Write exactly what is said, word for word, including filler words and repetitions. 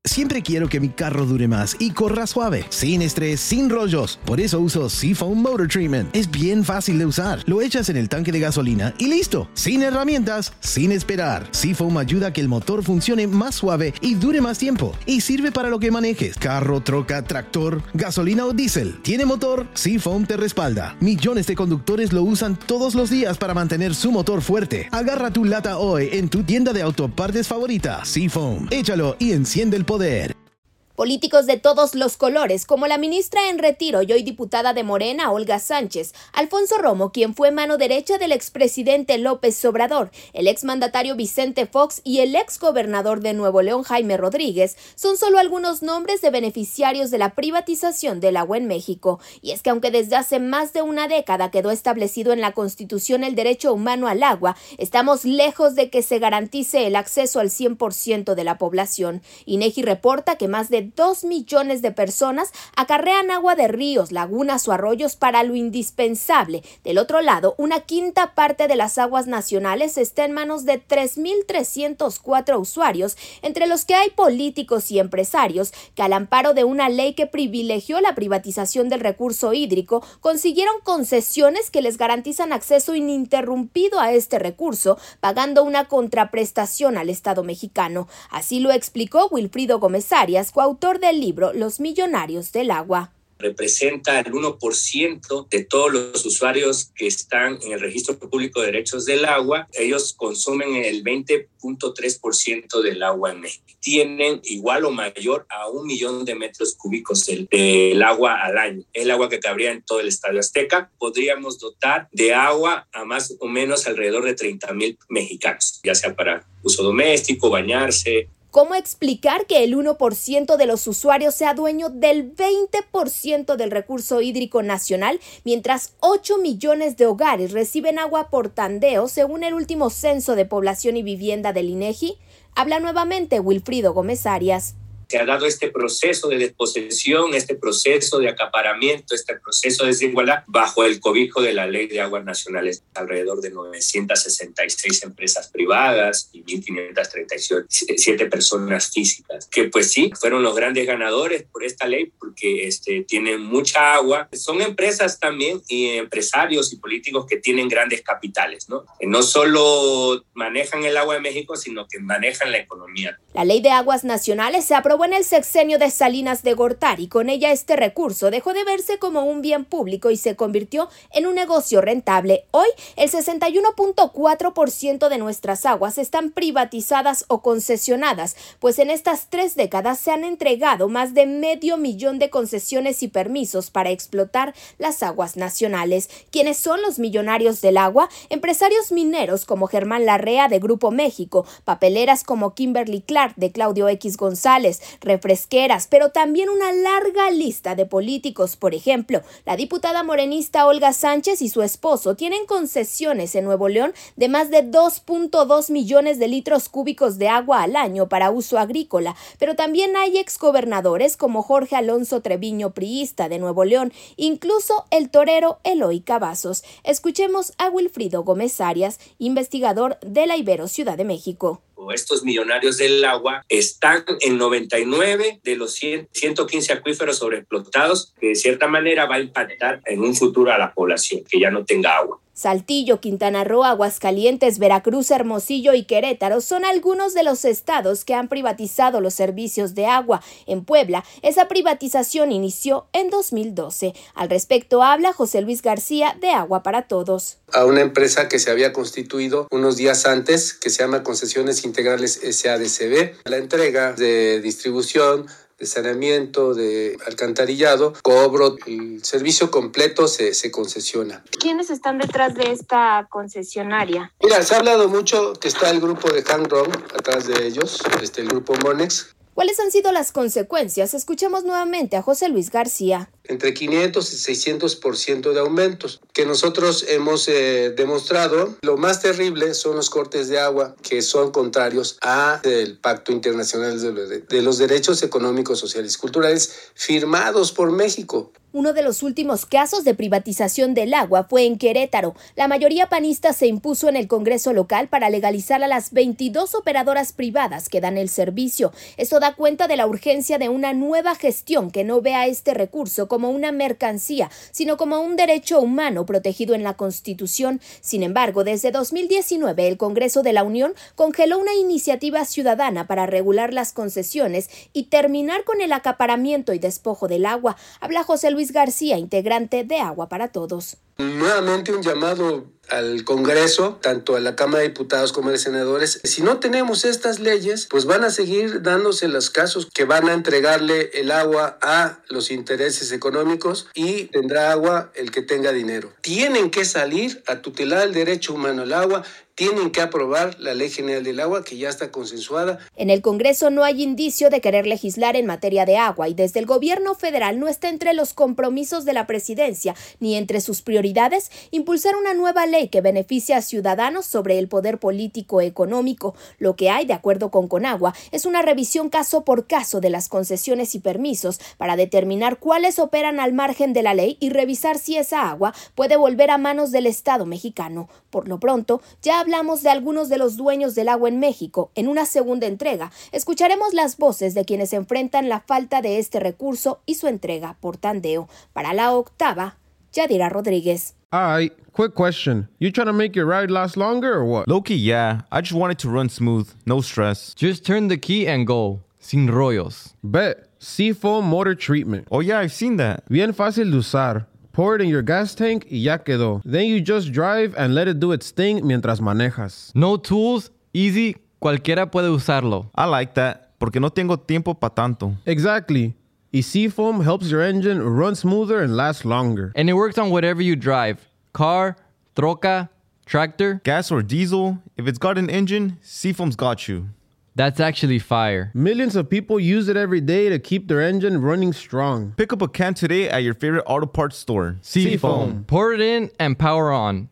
Siempre quiero que mi carro dure más y corra suave, sin estrés, sin rollos. Por eso uso Seafoam Motor Treatment. Es bien fácil de usar. Lo echas en el tanque de gasolina y listo. Sin herramientas, sin esperar. Seafoam ayuda a que el motor funcione más suave y dure más tiempo. Y sirve para lo que manejes. Carro, troca, tractor, gasolina o diésel. ¿Tiene motor? Seafoam te respalda. Millones de conductores lo usan todos los días para mantener su motor fuerte. Agarra tu lata hoy en tu tienda de autopartes favorita. Seafoam. Échalo y enciende el poder. Políticos de todos los colores, como la ministra en retiro y hoy diputada de Morena, Olga Sánchez, Alfonso Romo, quien fue mano derecha del expresidente López Obrador, el exmandatario Vicente Fox y el exgobernador de Nuevo León, Jaime Rodríguez, son solo algunos nombres de beneficiarios de la privatización del agua en México. Y es que aunque desde hace más de una década quedó establecido en la Constitución el derecho humano al agua, estamos lejos de que se garantice el acceso al cien por ciento de la población. INEGI reporta que más de dos millones de personas acarrean agua de ríos, lagunas o arroyos para lo indispensable. Del otro lado, una quinta parte de las aguas nacionales está en manos de tres mil trescientos cuatro usuarios, entre los que hay políticos y empresarios que, al amparo de una ley que privilegió la privatización del recurso hídrico, consiguieron concesiones que les garantizan acceso ininterrumpido a este recurso, pagando una contraprestación al Estado mexicano. Así lo explicó Wilfrido Gómez Arias, coautor del libro Los Millonarios del Agua. Representa el uno por ciento de todos los usuarios que están en el Registro Público de Derechos del Agua. Ellos consumen el veinte punto tres por ciento del agua en México. Tienen igual o mayor a un millón de metros cúbicos del, del agua al año. El agua que cabría en todo el Estadio Azteca. Podríamos dotar de agua a más o menos alrededor de treinta mil mexicanos, ya sea para uso doméstico, bañarse. ¿Cómo explicar que el uno por ciento de los usuarios sea dueño del veinte por ciento del recurso hídrico nacional, mientras ocho millones de hogares reciben agua por tandeo, según el último censo de población y vivienda del INEGI? Habla nuevamente Wilfrido Gómez Arias. Se ha dado este proceso de desposesión, este proceso de acaparamiento, este proceso de desigualdad bajo el cobijo de la Ley de Aguas Nacionales. Alrededor de novecientas sesenta y seis empresas privadas y mil quinientas treinta y siete personas físicas, que pues sí, fueron los grandes ganadores por esta ley porque este, tienen mucha agua. Son empresas también y empresarios y políticos que tienen grandes capitales, ¿no? Que no solo manejan el agua de México, sino que manejan la economía. La Ley de Aguas Nacionales se aprobó en el sexenio de Salinas de Gortari. Con ella este recurso dejó de verse como un bien público y se convirtió en un negocio rentable. Hoy, el sesenta y uno punto cuatro por ciento de nuestras aguas están privatizadas o concesionadas, pues en estas tres décadas se han entregado más de medio millón de concesiones y permisos para explotar las aguas nacionales. ¿Quiénes son los millonarios del agua? Empresarios mineros como Germán Larrea de Grupo México, papeleras como Kimberly Clark de Claudio X González, refresqueras, pero también una larga lista de políticos. Por ejemplo, la diputada morenista Olga Sánchez y su esposo tienen concesiones en Nuevo León de más de dos punto dos millones de litros cúbicos de agua al año para uso agrícola, pero también hay exgobernadores como Jorge Alonso Treviño, priista de Nuevo León, incluso el torero Eloy Cavazos. Escuchemos a Wilfrido Gómez Arias, investigador de la Ibero Ciudad de México. Estos millonarios del agua están en noventa y nueve de los cien, ciento quince acuíferos sobreexplotados, que de cierta manera va a impactar en un futuro a la población que ya no tenga agua. Saltillo, Quintana Roo, Aguascalientes, Veracruz, Hermosillo y Querétaro son algunos de los estados que han privatizado los servicios de agua. En Puebla, esa privatización inició en dos mil doce. Al respecto habla José Luis García de Agua para Todos. A una empresa que se había constituido unos días antes, que se llama Concesiones Integrales S A D C B. La entrega de distribución, de saneamiento, de alcantarillado, cobro, el servicio completo se, se concesiona. ¿Quiénes están detrás de esta concesionaria? Mira, se ha hablado mucho que está el grupo de Hangrong atrás de ellos, este, el grupo Monex. ¿Cuáles han sido las consecuencias? Escuchemos nuevamente a José Luis García. Entre quinientos y seiscientos por ciento de aumentos que nosotros hemos eh, demostrado. Lo más terrible son los cortes de agua que son contrarios al Pacto Internacional de los Derechos Económicos, Sociales y Culturales firmados por México. Uno de los últimos casos de privatización del agua fue en Querétaro. La mayoría panista se impuso en el Congreso local para legalizar a las veintidós operadoras privadas que dan el servicio. Esto da cuenta de la urgencia de una nueva gestión que no vea este recurso como una mercancía, sino como un derecho humano protegido en la Constitución. Sin embargo, desde dos mil diecinueve, el Congreso de la Unión congeló una iniciativa ciudadana para regular las concesiones y terminar con el acaparamiento y despojo del agua. Habla José Luis García, integrante de Agua para Todos. Nuevamente un llamado al Congreso, tanto a la Cámara de Diputados como a los senadores. Si no tenemos estas leyes, pues van a seguir dándose los casos que van a entregarle el agua a los intereses económicos y tendrá agua el que tenga dinero. Tienen que salir a tutelar el derecho humano al agua. Tienen que aprobar la Ley General del Agua, que ya está consensuada. En el Congreso no hay indicio de querer legislar en materia de agua y desde el gobierno federal no está entre los compromisos de la presidencia ni entre sus prioridades impulsar una nueva ley que beneficie a ciudadanos sobre el poder político económico. Lo que hay, de acuerdo con Conagua, es una revisión caso por caso de las concesiones y permisos para determinar cuáles operan al margen de la ley y revisar si esa agua puede volver a manos del Estado mexicano. Por lo pronto, ya hablamos de algunos de los dueños del agua en México. En una segunda entrega, escucharemos las voces de quienes enfrentan la falta de este recurso y su entrega por tandeo. Para La Octava, Yadira Rodríguez. Alright, quick question. You trying to make your ride last longer or what? Low-key, yeah. I just want it to run smooth. No stress. Just turn the key and go. Sin rollos. Bet. Seafoam Motor Treatment. Oh yeah, I've seen that. Bien fácil de usar. Pour it in your gas tank y ya quedó. Then you just drive and let it do its thing mientras manejas. No tools, easy, cualquiera puede usarlo. I like that, porque no tengo tiempo pa' tanto. Exactly. Y Seafoam helps your engine run smoother and last longer. And it works on whatever you drive. Car, troca, tractor. Gas or diesel, if it's got an engine, Seafoam's got you. That's actually fire. Millions of people use it every day to keep their engine running strong. Pick up a can today at your favorite auto parts store. Seafoam. Pour it in and power on.